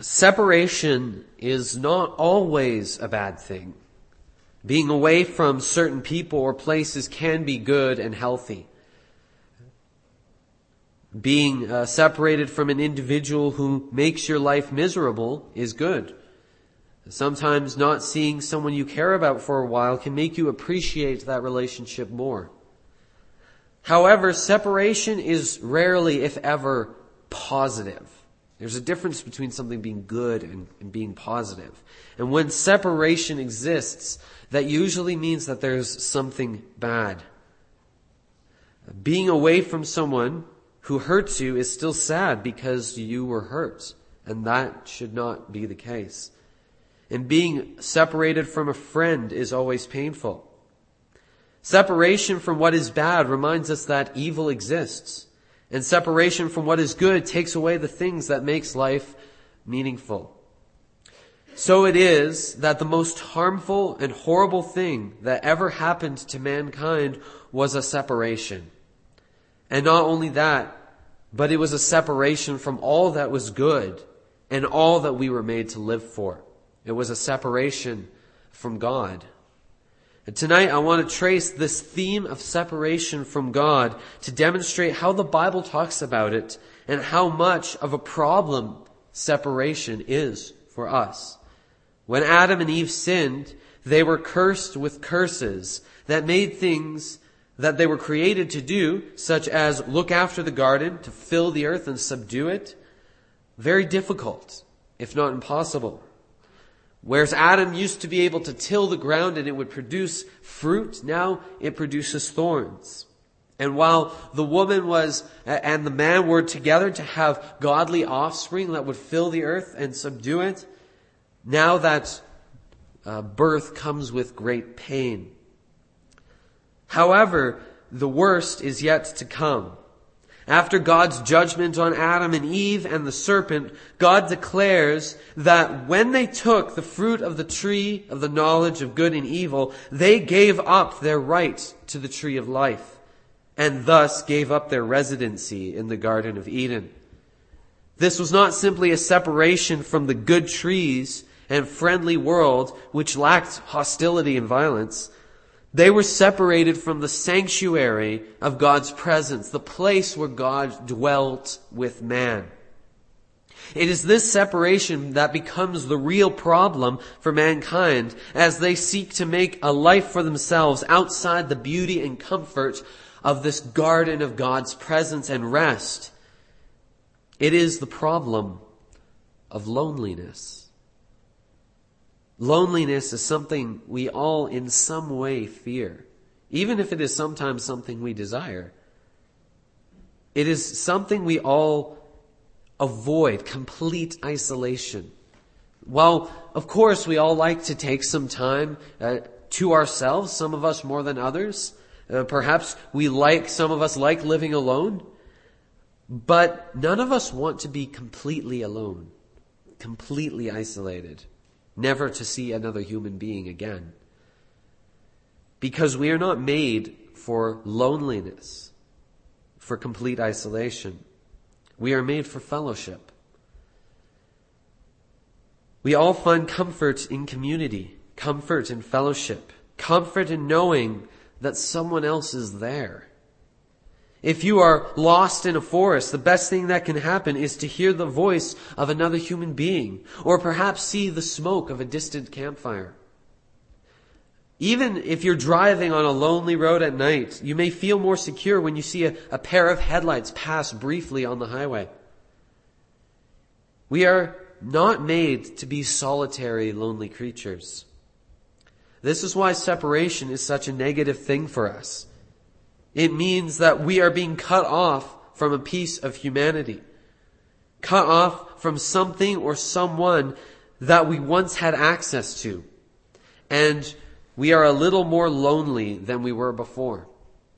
Separation is not always a bad thing. Being away from certain people or places can be good and healthy. Being separated from an individual who makes your life miserable is good. Sometimes not seeing someone you care about for a while can make you appreciate that relationship more. However, separation is rarely, if ever, positive. There's a difference between something being good and being positive. And when separation exists, that usually means that there's something bad. Being away from someone who hurts you is still sad because you were hurt. And that should not be the case. And being separated from a friend is always painful. Separation from what is bad reminds us that evil exists. And separation from what is good takes away the things that makes life meaningful. So it is that the most harmful and horrible thing that ever happened to mankind was a separation. And not only that, but it was a separation from all that was good and all that we were made to live for. It was a separation from God. And tonight I want to trace this theme of separation from God to demonstrate how the Bible talks about it and how much of a problem separation is for us. When Adam and Eve sinned, they were cursed with curses that made things that they were created to do, such as look after the garden, to fill the earth and subdue it, very difficult, if not impossible. Whereas Adam used to be able to till the ground and it would produce fruit, now it produces thorns. And while the woman and the man were together to have godly offspring that would fill the earth and subdue it, now that birth comes with great pain. However, the worst is yet to come. After God's judgment on Adam and Eve and the serpent, God declares that when they took the fruit of the tree of the knowledge of good and evil, they gave up their right to the tree of life, and thus gave up their residency in the Garden of Eden. This was not simply a separation from the good trees and friendly world, which lacked hostility and violence. They were separated from the sanctuary of God's presence, the place where God dwelt with man. It is this separation that becomes the real problem for mankind as they seek to make a life for themselves outside the beauty and comfort of this garden of God's presence and rest. It is the problem of loneliness. Loneliness is something we all in some way fear, even if it is sometimes something we desire. It is something we all avoid, complete isolation. While, of course, we all like to take some time to ourselves, some of us more than others. Perhaps some of us like living alone, but none of us want to be completely alone, completely isolated. Never to see another human being again. Because we are not made for loneliness, for complete isolation. We are made for fellowship. We all find comfort in community, comfort in fellowship, comfort in knowing that someone else is there. If you are lost in a forest, the best thing that can happen is to hear the voice of another human being, or perhaps see the smoke of a distant campfire. Even if you're driving on a lonely road at night, you may feel more secure when you see a pair of headlights pass briefly on the highway. We are not made to be solitary, lonely creatures. This is why separation is such a negative thing for us. It means that we are being cut off from a piece of humanity, cut off from something or someone that we once had access to, and we are a little more lonely than we were before.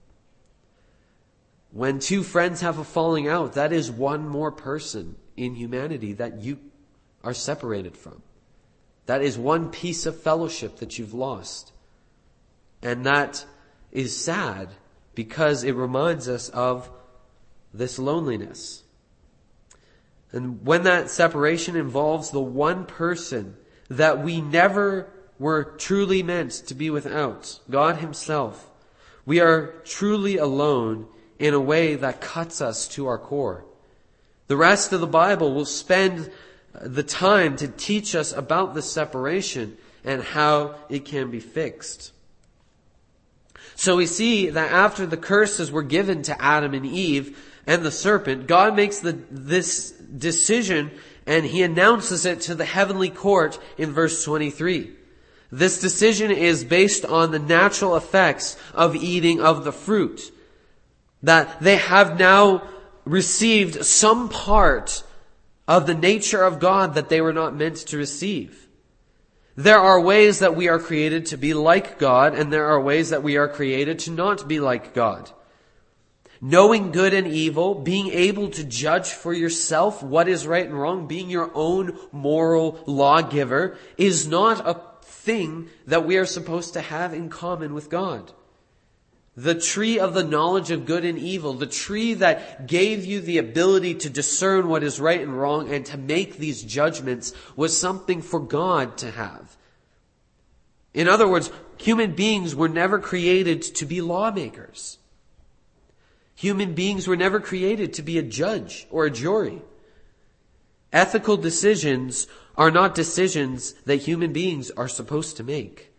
When two friends have a falling out, that is one more person in humanity that you are separated from. That is one piece of fellowship that you've lost. And that is sad, because it reminds us of this loneliness. And when that separation involves the one person that we never were truly meant to be without, God Himself, we are truly alone in a way that cuts us to our core. The rest of the Bible will spend the time to teach us about this separation and how it can be fixed. So we see that after the curses were given to Adam and Eve and the serpent, God makes this decision and He announces it to the heavenly court in verse 23. This decision is based on the natural effects of eating of the fruit. That they have now received some part of the nature of God that they were not meant to receive. There are ways that we are created to be like God, and there are ways that we are created to not be like God. Knowing good and evil, being able to judge for yourself what is right and wrong, being your own moral lawgiver, is not a thing that we are supposed to have in common with God. The tree of the knowledge of good and evil, the tree that gave you the ability to discern what is right and wrong and to make these judgments, was something for God to have. In other words, human beings were never created to be lawmakers. Human beings were never created to be a judge or a jury. Ethical decisions are not decisions that human beings are supposed to make.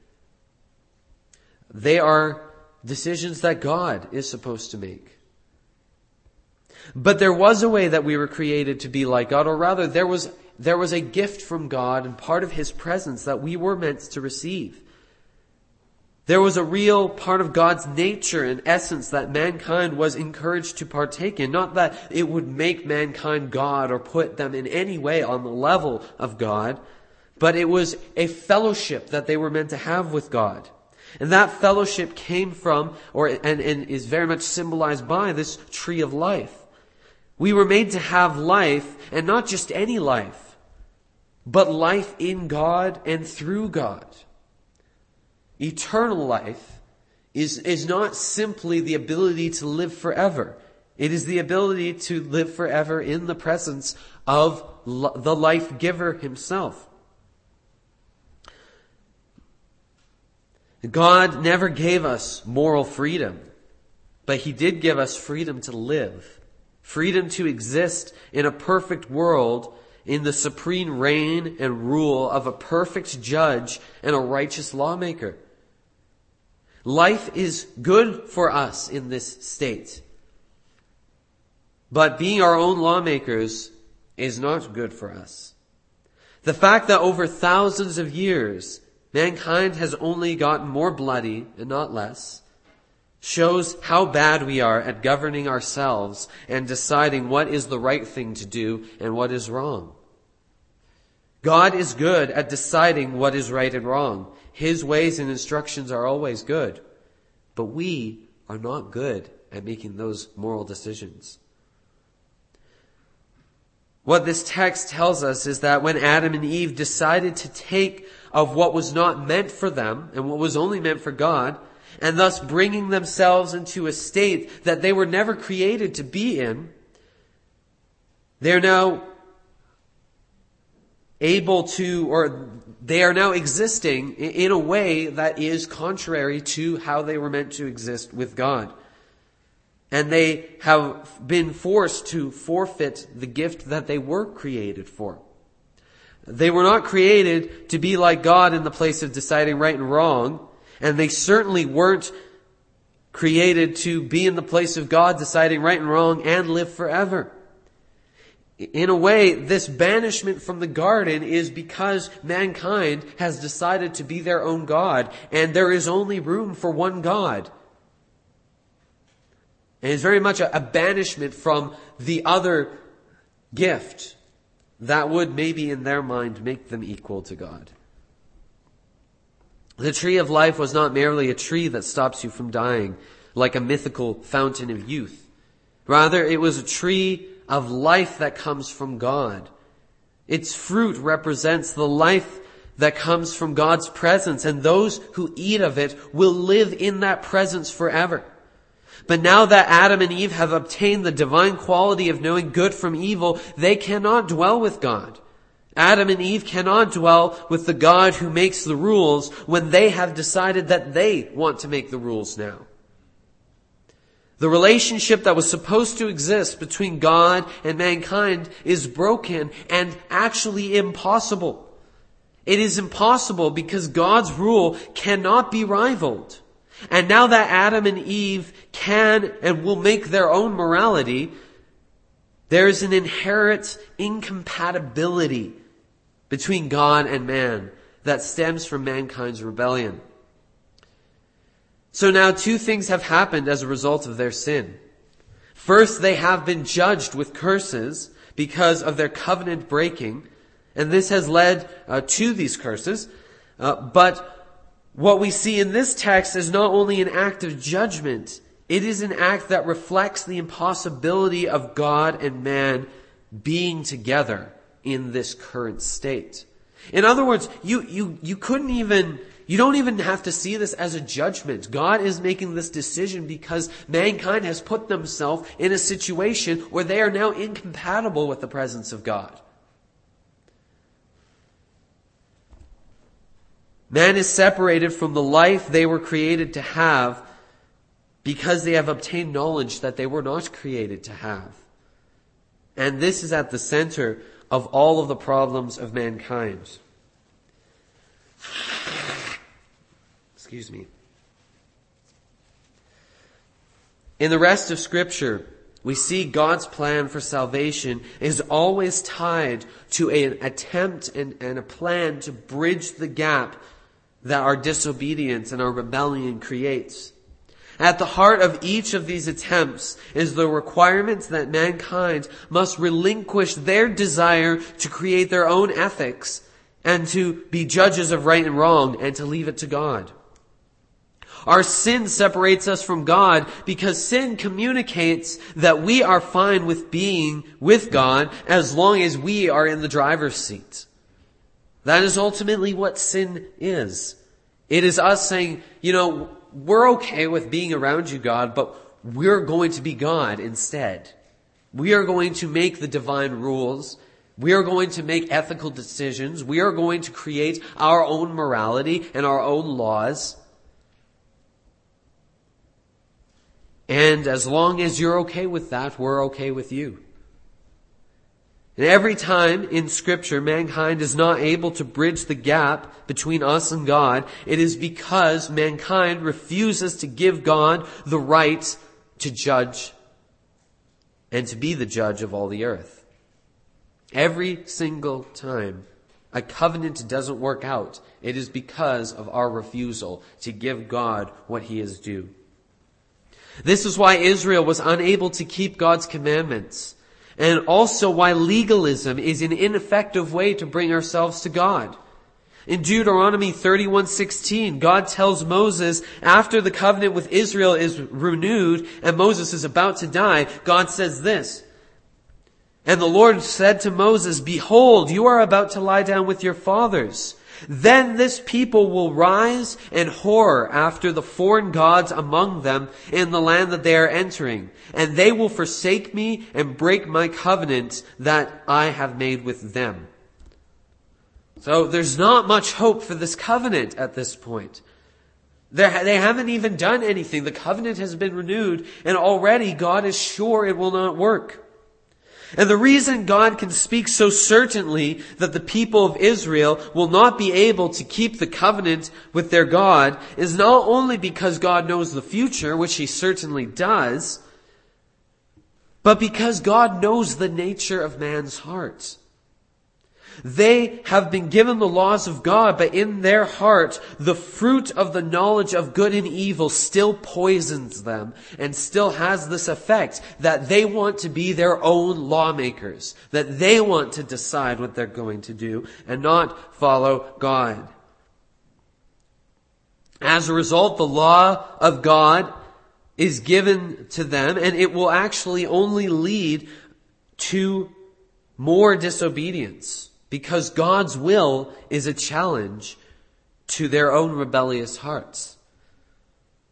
They are decisions that God is supposed to make. But there was a way that we were created to be like God, or rather there was a gift from God and part of His presence that we were meant to receive. There was a real part of God's nature and essence that mankind was encouraged to partake in. Not that it would make mankind God or put them in any way on the level of God, but it was a fellowship that they were meant to have with God. And that fellowship came from, and is very much symbolized by, this tree of life. We were made to have life, and not just any life, but life in God and through God. Eternal life is not simply the ability to live forever. It is the ability to live forever in the presence of the life giver Himself. God never gave us moral freedom, but He did give us freedom to live, freedom to exist in a perfect world in the supreme reign and rule of a perfect judge and a righteous lawmaker. Life is good for us in this state, but being our own lawmakers is not good for us. The fact that over thousands of years mankind has only gotten more bloody and not less shows how bad we are at governing ourselves and deciding what is the right thing to do and what is wrong. God is good at deciding what is right and wrong. His ways and instructions are always good. But we are not good at making those moral decisions. What this text tells us is that when Adam and Eve decided to take of what was not meant for them and what was only meant for God, and thus bringing themselves into a state that they were never created to be in, they're now able to, or they are now existing in a way that is contrary to how they were meant to exist with God. And they have been forced to forfeit the gift that they were created for. They were not created to be like God in the place of deciding right and wrong, and they certainly weren't created to be in the place of God deciding right and wrong and live forever. In a way, this banishment from the garden is because mankind has decided to be their own God, and there is only room for one God. And it's very much a banishment from the other gift that would maybe in their mind make them equal to God. The tree of life was not merely a tree that stops you from dying, like a mythical fountain of youth. Rather, it was a tree of life that comes from God. Its fruit represents the life that comes from God's presence, and those who eat of it will live in that presence forever. But now that Adam and Eve have obtained the divine quality of knowing good from evil, they cannot dwell with God. Adam and Eve cannot dwell with the God who makes the rules when they have decided that they want to make the rules now. The relationship that was supposed to exist between God and mankind is broken and actually impossible. It is impossible because God's rule cannot be rivaled. And now that Adam and Eve can and will make their own morality, there is an inherent incompatibility between God and man that stems from mankind's rebellion. So now two things have happened as a result of their sin. First, they have been judged with curses because of their covenant breaking, and this has led to these curses. But what we see in this text is not only an act of judgment, it is an act that reflects the impossibility of God and man being together in this current state. In other words, you don't even have to see this as a judgment. God is making this decision because mankind has put themselves in a situation where they are now incompatible with the presence of God. Man is separated from the life they were created to have because they have obtained knowledge that they were not created to have. And this is at the center of all of the problems of mankind. Excuse me. In the rest of Scripture, we see God's plan for salvation is always tied to an attempt and a plan to bridge the gap that our disobedience and our rebellion creates. At the heart of each of these attempts is the requirement that mankind must relinquish their desire to create their own ethics and to be judges of right and wrong and to leave it to God. Our sin separates us from God because sin communicates that we are fine with being with God as long as we are in the driver's seat. That is ultimately what sin is. It is us saying, we're okay with being around you, God, but we're going to be God instead. We are going to make the divine rules. We are going to make ethical decisions. We are going to create our own morality and our own laws. And as long as you're okay with that, we're okay with you. And every time in Scripture mankind is not able to bridge the gap between us and God, it is because mankind refuses to give God the right to judge and to be the judge of all the earth. Every single time a covenant doesn't work out, it is because of our refusal to give God what He is due. This is why Israel was unable to keep God's commandments, and also why legalism is an ineffective way to bring ourselves to God. In Deuteronomy 31:16, God tells Moses, after the covenant with Israel is renewed and Moses is about to die, God says this, "And the Lord said to Moses, Behold, you are about to lie down with your fathers. Then this people will rise and whore after the foreign gods among them in the land that they are entering. And they will forsake me and break my covenant that I have made with them." So there's not much hope for this covenant at this point. They haven't even done anything. The covenant has been renewed, and already God is sure it will not work. And the reason God can speak so certainly that the people of Israel will not be able to keep the covenant with their God is not only because God knows the future, which He certainly does, but because God knows the nature of man's heart. They have been given the laws of God, but in their heart, the fruit of the knowledge of good and evil still poisons them and still has this effect that they want to be their own lawmakers, that they want to decide what they're going to do and not follow God. As a result, the law of God is given to them, and it will actually only lead to more disobedience. Because God's will is a challenge to their own rebellious hearts.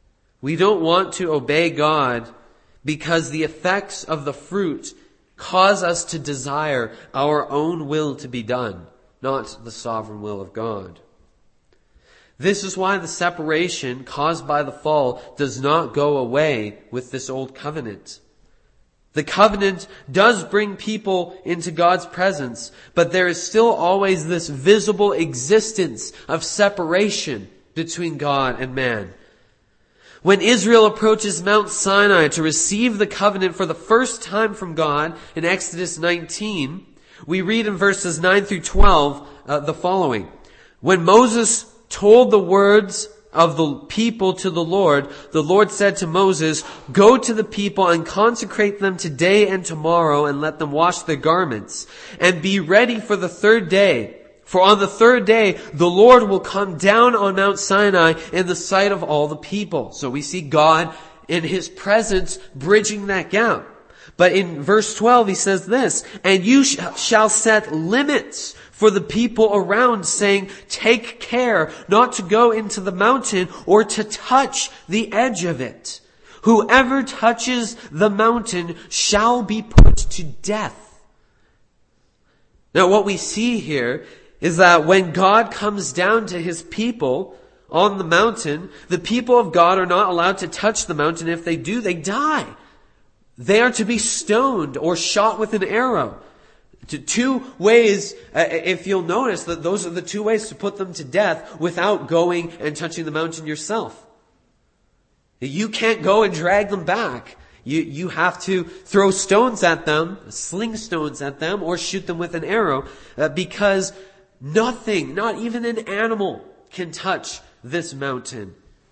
We don't want to obey God because the effects of the fruit cause us to desire our own will to be done, not the sovereign will of God. This is why the separation caused by the fall does not go away with this old covenant. The covenant does bring people into God's presence, but there is still always this visible existence of separation between God and man. When Israel approaches Mount Sinai to receive the covenant for the first time from God in Exodus 19, we read in verses 9 through 12 the following. When Moses told the words of the people to the Lord said to Moses, "Go to the people and consecrate them today and tomorrow and let them wash their garments and be ready for the third day. For on the third day, the Lord will come down on Mount Sinai in the sight of all the people." So we see God in His presence bridging that gap. But in verse 12, He says this, "And you shall set limits for the people around, saying, take care not to go into the mountain or to touch the edge of it. Whoever touches the mountain shall be put to death." Now what we see here is that when God comes down to His people on the mountain, the people of God are not allowed to touch the mountain. If they do, they die. They are to be stoned or shot with an arrow. Two ways, if you'll notice, that those are the two ways to put them to death without going and touching the mountain yourself. You can't go and drag them back. You have to throw stones at them, sling stones at them, or shoot them with an arrow, because nothing, not even an animal, can touch this mountain.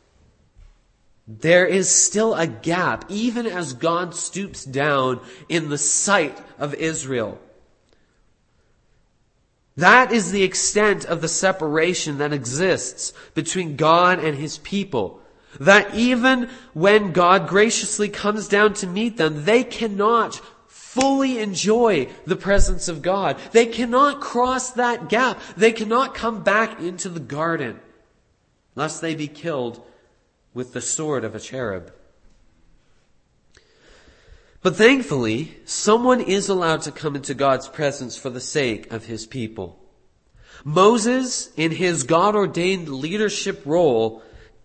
There is still a gap, even as God stoops down in the sight of Israel. That is the extent of the separation that exists between God and His people. That even when God graciously comes down to meet them, they cannot fully enjoy the presence of God. They cannot cross that gap. They cannot come back into the garden, lest they be killed with the sword of a cherub. But thankfully, someone is allowed to come into God's presence for the sake of His people. Moses, in his God-ordained leadership role,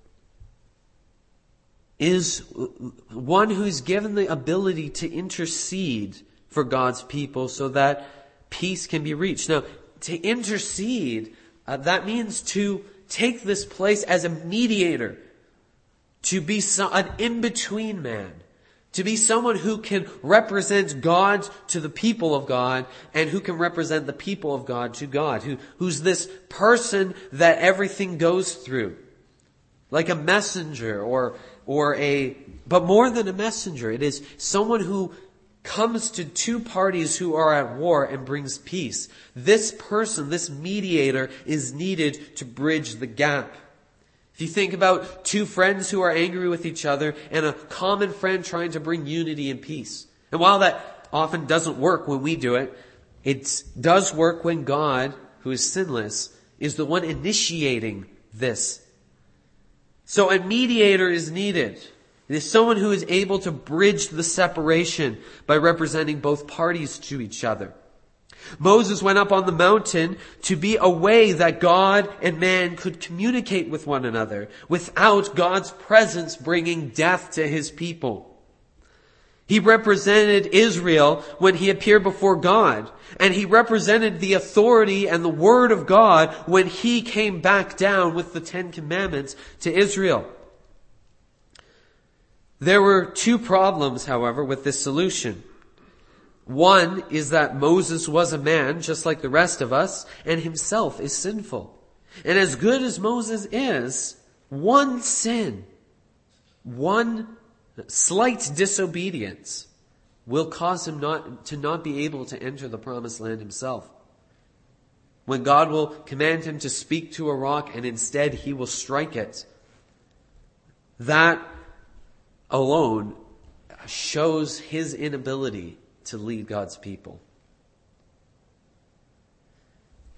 is one who's given the ability to intercede for God's people so that peace can be reached. Now, to intercede, that means to take this place as a mediator, to be an in-between man, to be someone who can represent God to the people of God and who can represent the people of God to God, who's this person that everything goes through. Like a messenger but more than a messenger, it is someone who comes to two parties who are at war and brings peace. This person, this mediator, is needed to bridge the gap. If you think about two friends who are angry with each other and a common friend trying to bring unity and peace. And while that often doesn't work when we do it, it does work when God, who is sinless, is the one initiating this. So a mediator is needed. It is someone who is able to bridge the separation by representing both parties to each other. Moses went up on the mountain to be a way that God and man could communicate with one another without God's presence bringing death to His people. He represented Israel when He appeared before God, and He represented the authority and the Word of God when He came back down with the 10 Commandments to Israel. There were two problems, however, with this solution. One is that Moses was a man just like the rest of us and himself is sinful. And as good as Moses is, one sin, one slight disobedience will cause him not be able to enter the promised land himself. When God will command him to speak to a rock and instead he will strike it, that alone shows his inability to lead God's people.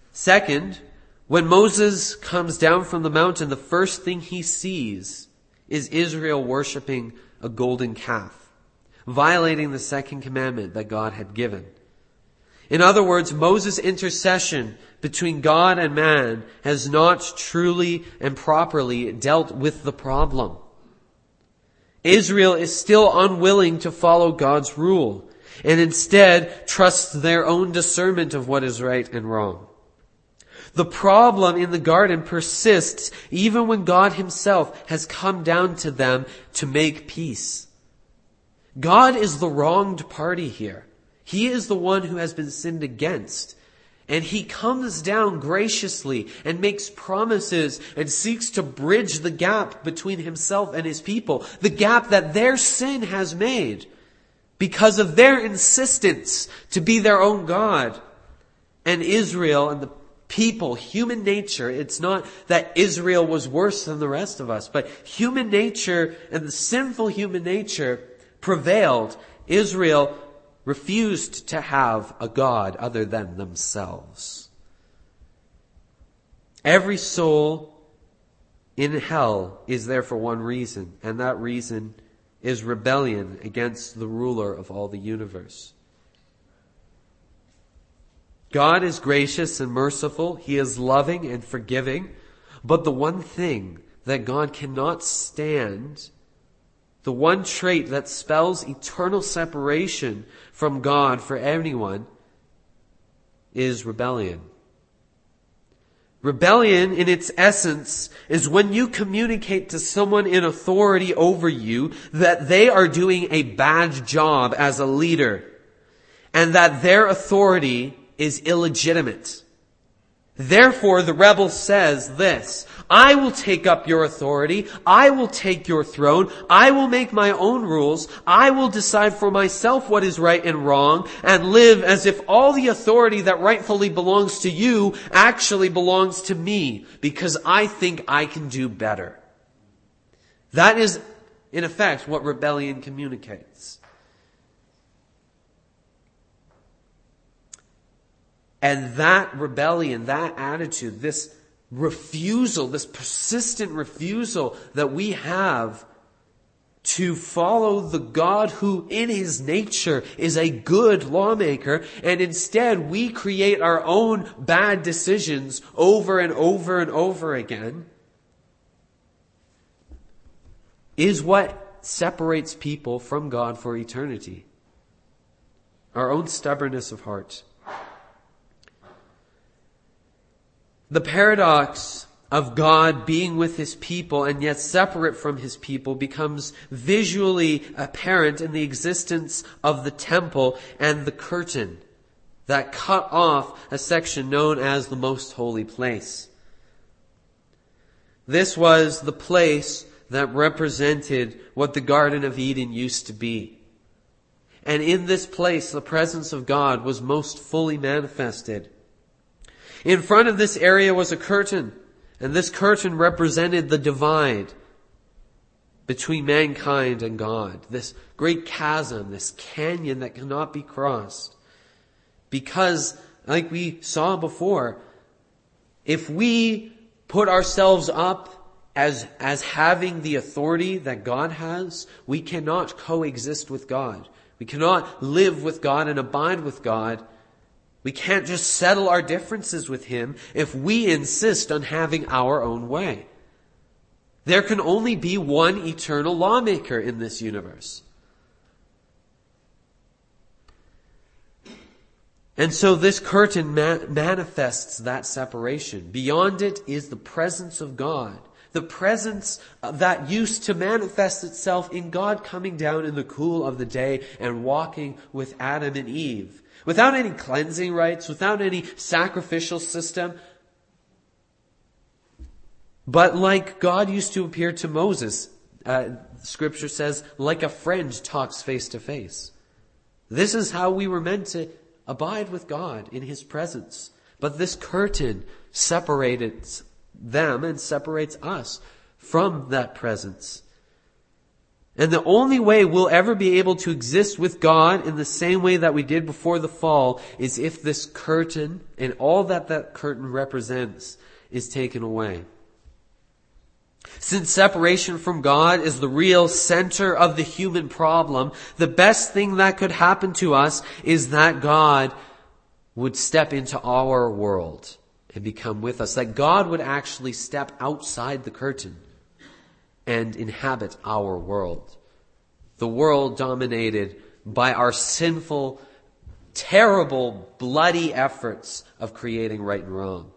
Second, when Moses comes down from the mountain, the first thing he sees is Israel worshiping a golden calf, violating the second commandment that God had given. In other words, Moses' intercession between God and man has not truly and properly dealt with the problem. Israel is still unwilling to follow God's rule, and instead trusts their own discernment of what is right and wrong. The problem in the garden persists even when God himself has come down to them to make peace. God is the wronged party here. He is the one who has been sinned against. And he comes down graciously and makes promises and seeks to bridge the gap between himself and his people. The gap that their sin has made because of their insistence to be their own God. And Israel and the people, human nature, it's not that Israel was worse than the rest of us, but human nature and the sinful human nature prevailed. Israel refused to have a God other than themselves. Every soul in hell is there for one reason, and that reason is rebellion against the ruler of all the universe. God is gracious and merciful. He is loving and forgiving. But the one thing that God cannot stand, the one trait that spells eternal separation from God for anyone, is rebellion. Rebellion, in its essence, is when you communicate to someone in authority over you that they are doing a bad job as a leader, and that their authority is illegitimate. Therefore, the rebel says this: I will take up your authority. I will take your throne. I will make my own rules. I will decide for myself what is right and wrong, and live as if all the authority that rightfully belongs to you actually belongs to me, because I think I can do better. That is, in effect, what rebellion communicates. And that rebellion, that attitude, this refusal, this persistent refusal that we have to follow the God who in his nature is a good lawmaker, and instead we create our own bad decisions over and over and over again, is what separates people from God for eternity. Our own stubbornness of heart. The paradox of God being with his people and yet separate from his people becomes visually apparent in the existence of the temple and the curtain that cut off a section known as the most holy place. This was the place that represented what the Garden of Eden used to be. And in this place, the presence of God was most fully manifested. In front of this area was a curtain, and this curtain represented the divide between mankind and God. This great chasm, this canyon that cannot be crossed. Because, like we saw before, if we put ourselves up as having the authority that God has, we cannot coexist with God. We cannot live with God and abide with God. We can't just settle our differences with him if we insist on having our own way. There can only be one eternal lawmaker in this universe. And so this curtain manifests that separation. Beyond it is the presence of God. The presence that used to manifest itself in God coming down in the cool of the day and walking with Adam and Eve. Without any cleansing rites, without any sacrificial system. But like God used to appear to Moses, Scripture says, like a friend talks face to face. This is how we were meant to abide with God in his presence. But this curtain separates them and separates us from that presence. And the only way we'll ever be able to exist with God in the same way that we did before the fall is if this curtain and all that curtain represents is taken away. Since separation from God is the real center of the human problem, the best thing that could happen to us is that God would step into our world and become with us. That God would actually step outside the curtain and inhabit our world. The world dominated by our sinful, terrible, bloody efforts of creating right and wrong.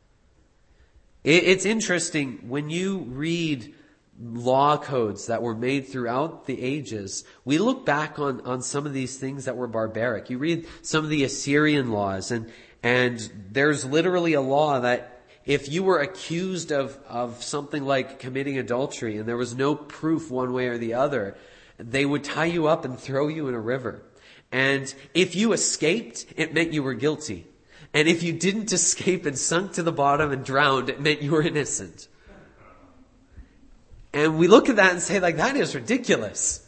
It's interesting when you read law codes that were made throughout the ages. We look back on some of these things that were barbaric. You read some of the Assyrian laws and there's literally a law that if you were accused of something like committing adultery and there was no proof one way or the other, they would tie you up and throw you in a river. And if you escaped, it meant you were guilty. And if you didn't escape and sunk to the bottom and drowned, it meant you were innocent. And we look at that and say, like, that is ridiculous.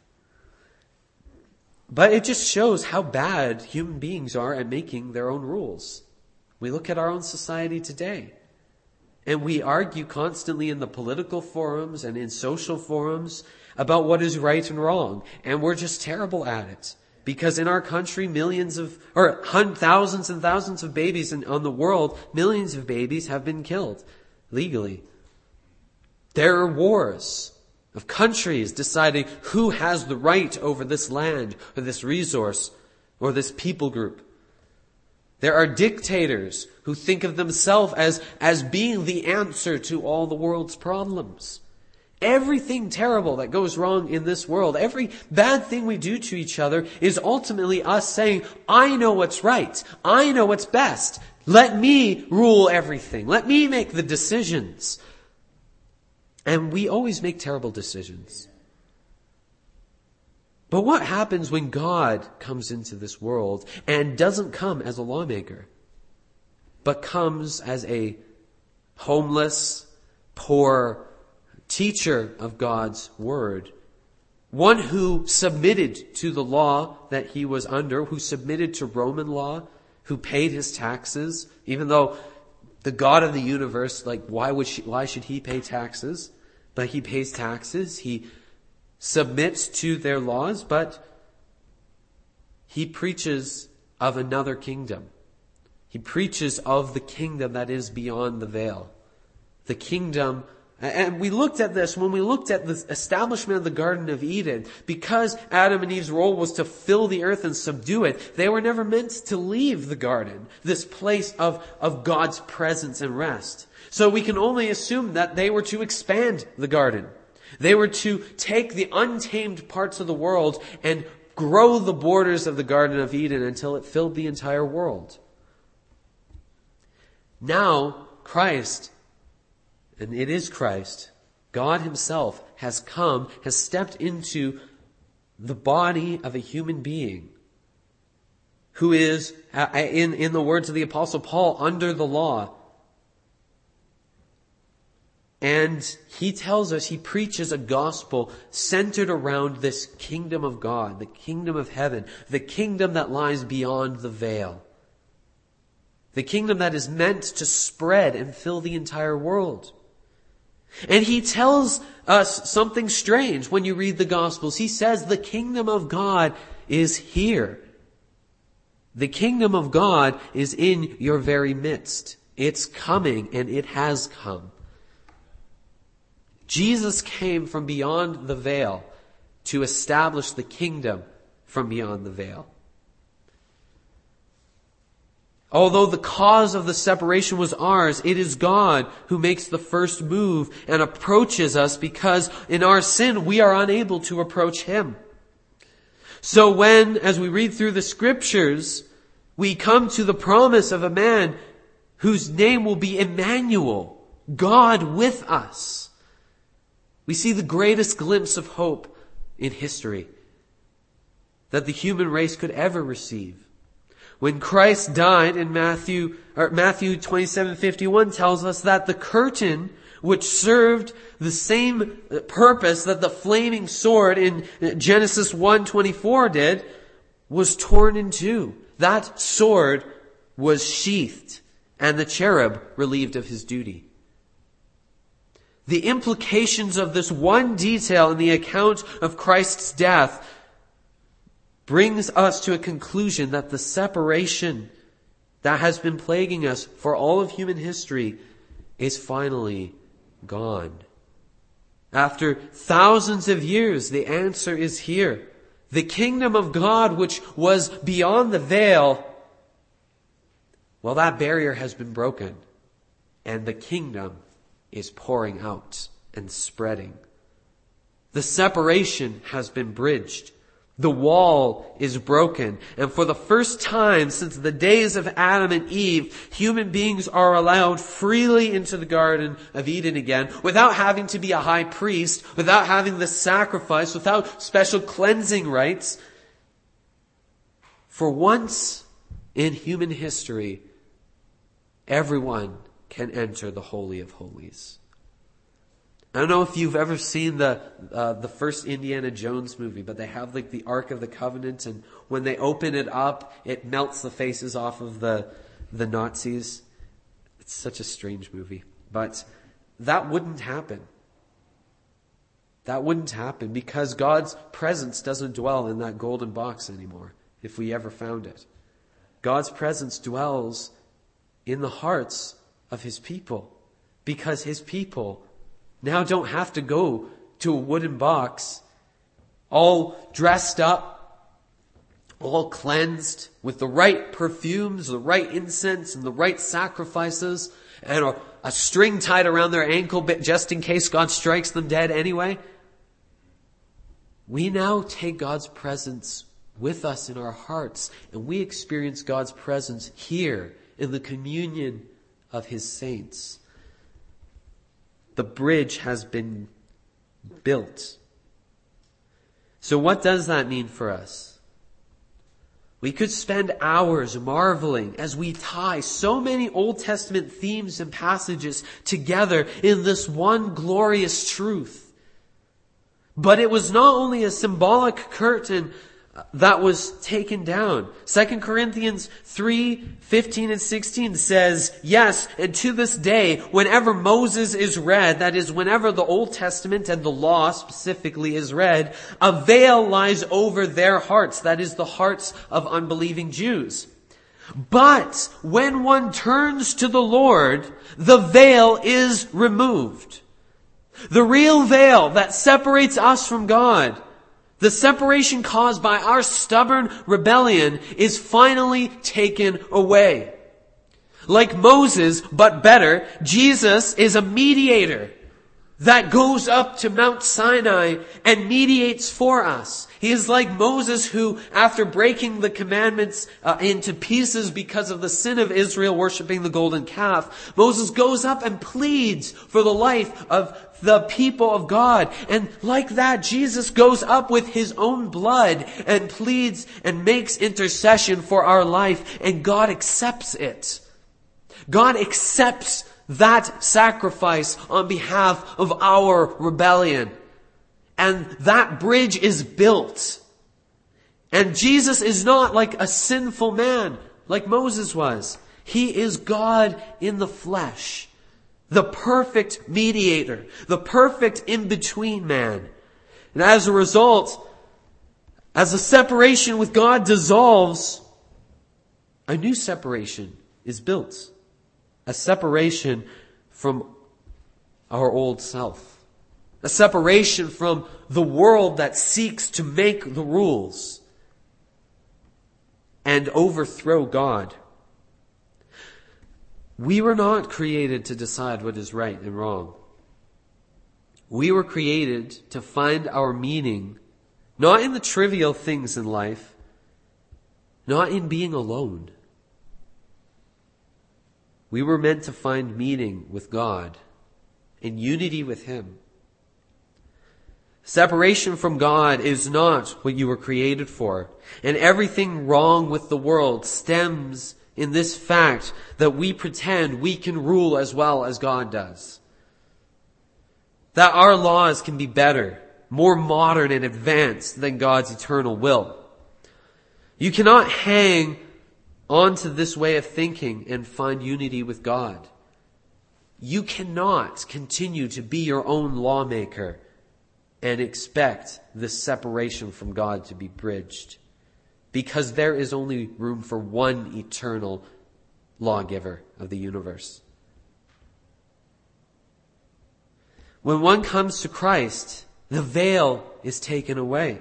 But it just shows how bad human beings are at making their own rules. We look at our own society today. And we argue constantly in the political forums and in social forums about what is right and wrong. And we're just terrible at it. Because in our country, thousands and thousands of babies on the world, millions of babies have been killed legally. There are wars of countries deciding who has the right over this land or this resource or this people group. There are dictators who think of themselves as being the answer to all the world's problems. Everything terrible that goes wrong in this world, every bad thing we do to each other is ultimately us saying, I know what's right. I know what's best. Let me rule everything. Let me make the decisions. And we always make terrible decisions. But what happens when God comes into this world and doesn't come as a lawmaker, but comes as a homeless, poor teacher of God's word? One who submitted to the law that he was under, who submitted to Roman law, who paid his taxes, even though the God of the universe, why should he pay taxes? But he pays taxes, he submits to their laws, but he preaches of another kingdom. He preaches of the kingdom that is beyond the veil. The kingdom. And we looked at this when we looked at the establishment of the Garden of Eden. Because Adam and Eve's role was to fill the earth and subdue it, they were never meant to leave the garden, this place of God's presence and rest. So we can only assume that they were to expand the garden. They were to take the untamed parts of the world and grow the borders of the Garden of Eden until it filled the entire world. Now, Christ, and it is Christ, God himself has come, has stepped into the body of a human being who is, in the words of the Apostle Paul, under the law. And he tells us, he preaches a gospel centered around this kingdom of God, the kingdom of heaven, the kingdom that lies beyond the veil. The kingdom that is meant to spread and fill the entire world. And he tells us something strange when you read the Gospels. He says the kingdom of God is here. The kingdom of God is in your very midst. It's coming, and it has come. Jesus came from beyond the veil to establish the kingdom from beyond the veil. Although the cause of the separation was ours, it is God who makes the first move and approaches us, because in our sin we are unable to approach him. So when, as we read through the scriptures, we come to the promise of a man whose name will be Emmanuel, God with us, we see the greatest glimpse of hope in history that the human race could ever receive. When Christ died in Matthew 27:51 tells us that the curtain which served the same purpose that the flaming sword in Genesis 1:24 did was torn in two. That sword was sheathed and the cherub relieved of his duty. The implications of this one detail in the account of Christ's death brings us to a conclusion that the separation that has been plaguing us for all of human history is finally gone. After thousands of years, the answer is here. The kingdom of God, which was beyond the veil, well, that barrier has been broken, and the kingdom is pouring out and spreading. The separation has been bridged. The wall is broken. And for the first time since the days of Adam and Eve, human beings are allowed freely into the Garden of Eden again, without having to be a high priest, without having the sacrifice, without special cleansing rites. For once in human history, everyone can enter the Holy of Holies. I don't know if you've ever seen the first Indiana Jones movie, but they have like the Ark of the Covenant, and when they open it up, it melts the faces off of the Nazis. It's such a strange movie. But that wouldn't happen. That wouldn't happen because God's presence doesn't dwell in that golden box anymore, if we ever found it. God's presence dwells in the hearts of His people, because His people now don't have to go to a wooden box, all dressed up, all cleansed, with the right perfumes, the right incense, and the right sacrifices, and a string tied around their ankle just in case God strikes them dead anyway. We now take God's presence with us in our hearts, and we experience God's presence here in the communion of His saints. The bridge has been built. So what does that mean for us? We could spend hours marveling as we tie so many Old Testament themes and passages together in this one glorious truth. But it was not only a symbolic curtain that was taken down. 2 Corinthians 3:15 and 16 says, yes, and to this day, whenever Moses is read, that is, whenever the Old Testament and the law specifically is read, a veil lies over their hearts, that is, the hearts of unbelieving Jews. But when one turns to the Lord, the veil is removed. The real veil that separates us from God, the separation caused by our stubborn rebellion, is finally taken away. Like Moses, but better, Jesus is a mediator that goes up to Mount Sinai and mediates for us. He is like Moses who, after breaking the commandments into pieces because of the sin of Israel worshiping the golden calf, Moses goes up and pleads for the life of the people of God. And like that, Jesus goes up with His own blood and pleads and makes intercession for our life, and God accepts it. God accepts that sacrifice on behalf of our rebellion. And that bridge is built. And Jesus is not like a sinful man like Moses was. He is God in the flesh, the perfect mediator, the perfect in-between man. And as a result, as the separation with God dissolves, a new separation is built. A separation from our old self. A separation from the world that seeks to make the rules and overthrow God. We were not created to decide what is right and wrong. We were created to find our meaning, not in the trivial things in life, not in being alone. We were meant to find meaning with God, in unity with Him. Separation from God is not what you were created for. And everything wrong with the world stems in this fact that we pretend we can rule as well as God does. That our laws can be better, more modern and advanced than God's eternal will. You cannot hang onto this way of thinking and find unity with God. You cannot continue to be your own lawmaker and expect this separation from God to be bridged, because there is only room for one eternal lawgiver of the universe. When one comes to Christ, the veil is taken away.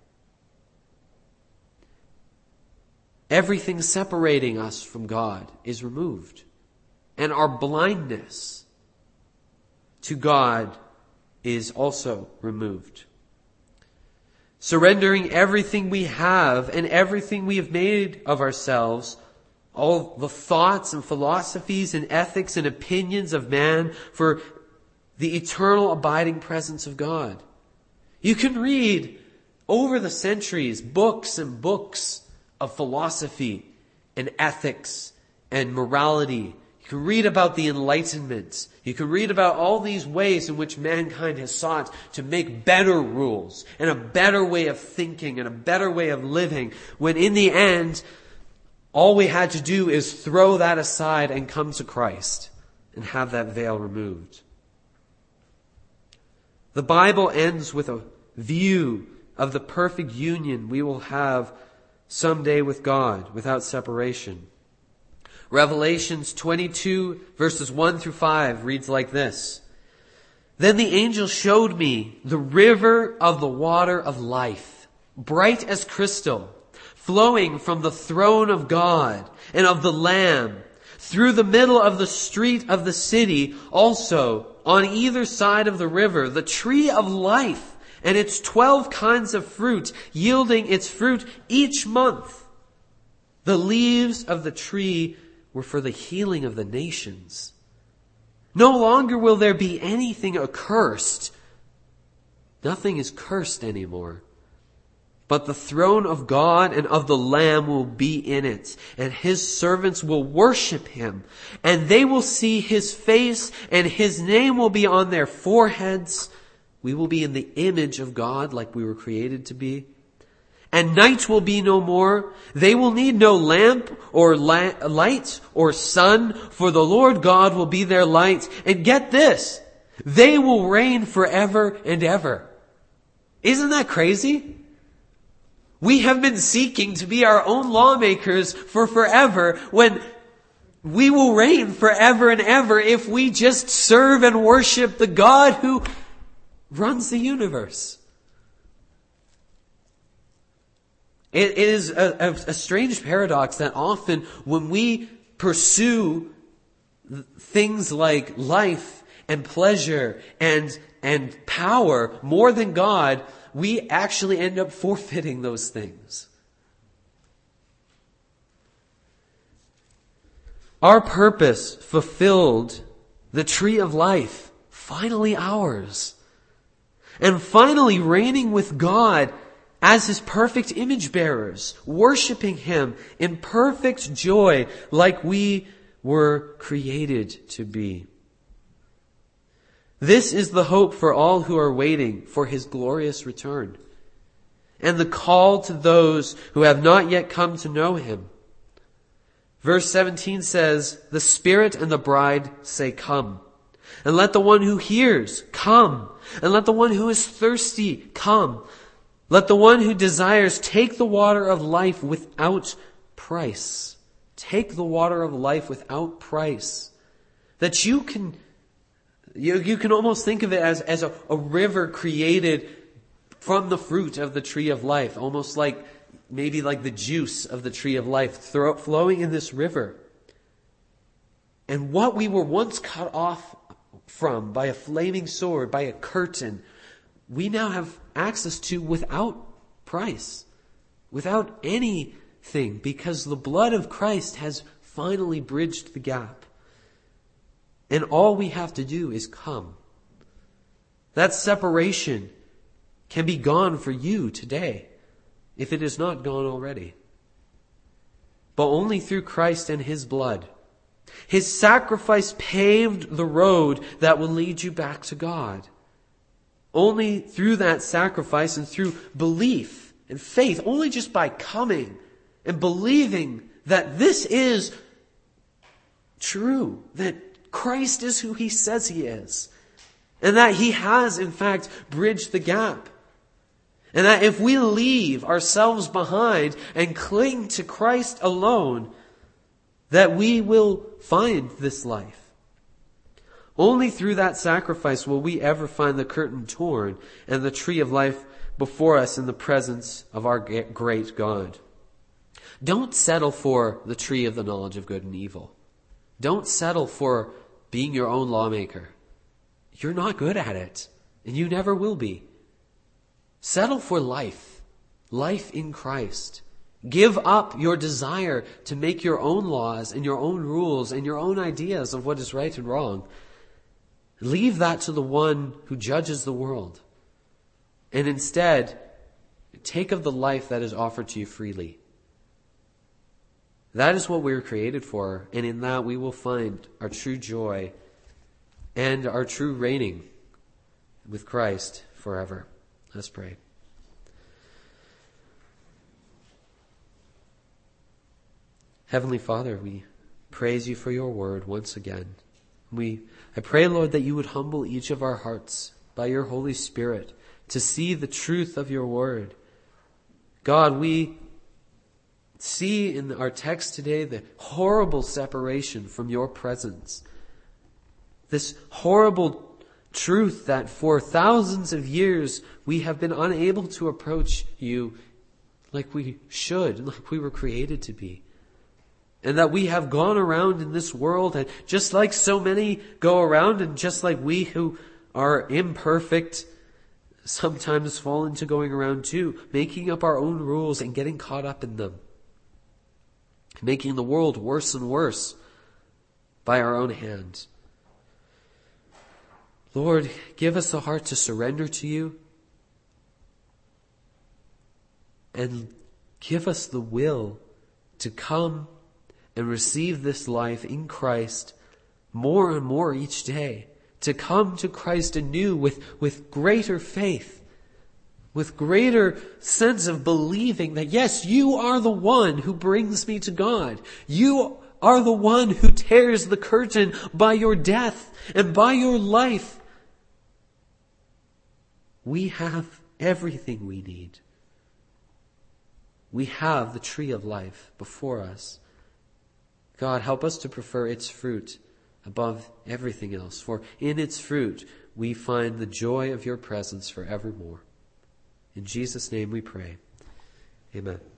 Everything separating us from God is removed, and our blindness to God is also removed. Surrendering everything we have and everything we have made of ourselves, all the thoughts and philosophies and ethics and opinions of man, for the eternal abiding presence of God. You can read over the centuries books and books of philosophy and ethics and morality. You can read about the Enlightenment. You can read about all these ways in which mankind has sought to make better rules and a better way of thinking and a better way of living, when in the end, all we had to do is throw that aside and come to Christ and have that veil removed. The Bible ends with a view of the perfect union we will have someday with God without separation. Revelations 22 verses 1 through 5 reads like this. Then the angel showed me the river of the water of life, bright as crystal, flowing from the throne of God and of the Lamb, through the middle of the street of the city. Also, on either side of the river, the tree of life and its 12 kinds of fruit, yielding its fruit each month. The leaves of the tree were for the healing of the nations. No longer will there be anything accursed. Nothing is cursed anymore. But the throne of God and of the Lamb will be in it, and his servants will worship him, and they will see his face, and his name will be on their foreheads. We will be in the image of God like we were created to be. And night will be no more. They will need no lamp or light or sun, for the Lord God will be their light. And get this, they will reign forever and ever. Isn't that crazy? We have been seeking to be our own lawmakers for forever, when we will reign forever and ever if we just serve and worship the God who runs the universe. It is a strange paradox that often when we pursue things like life and pleasure and power more than God, we actually end up forfeiting those things. Our purpose fulfilled, the tree of life, finally ours. And finally reigning with God as his perfect image bearers, worshiping him in perfect joy like we were created to be. This is the hope for all who are waiting for his glorious return, and the call to those who have not yet come to know him. Verse 17 says, "The Spirit and the bride say, 'Come.' And let the one who hears come, and let the one who is thirsty come. Let the one who desires take the water of life without price." Take the water of life without price. That you can almost think of it as a river created from the fruit of the tree of life. Almost like, maybe like the juice of the tree of life flowing in this river. And what we were once cut off from by a flaming sword, by a curtain, we now have access to without price, without anything, because the blood of Christ has finally bridged the gap. And all we have to do is come. That separation can be gone for you today, if it is not gone already. But only through Christ and his blood. His sacrifice paved the road that will lead you back to God. Only through that sacrifice and through belief and faith, only just by coming and believing that this is true, that Christ is who he says he is. And that he has, in fact, bridged the gap. And that if we leave ourselves behind and cling to Christ alone, that we will find this life. Only through that sacrifice will we ever find the curtain torn and the tree of life before us in the presence of our great God. Don't settle for the tree of the knowledge of good and evil. Don't settle for being your own lawmaker. You're not good at it, and you never will be. Settle for life in Christ. Give up your desire to make your own laws and your own rules and your own ideas of what is right and wrong. Leave that to the one who judges the world. And instead, take of the life that is offered to you freely. That is what we were created for, and in that we will find our true joy and our true reigning with Christ forever. Let's pray. Heavenly Father, we praise you for your word once again. I pray, Lord, that you would humble each of our hearts by your Holy Spirit to see the truth of your word. God, we see in our text today the horrible separation from your presence. This horrible truth that for thousands of years we have been unable to approach you like we should, like we were created to be. And that we have gone around in this world, and just like so many go around, and just like we who are imperfect sometimes fall into going around too, making up our own rules and getting caught up in them. Making the world worse and worse by our own hands. Lord, give us a heart to surrender to you, and give us the will to come and receive this life in Christ more and more each day. To come to Christ anew with greater faith, with greater sense of believing that yes, you are the one who brings me to God. You are the one who tears the curtain by your death and by your life. We have everything we need. We have the tree of life before us. God, help us to prefer its fruit above everything else, for in its fruit we find the joy of your presence forevermore. In Jesus' name we pray. Amen.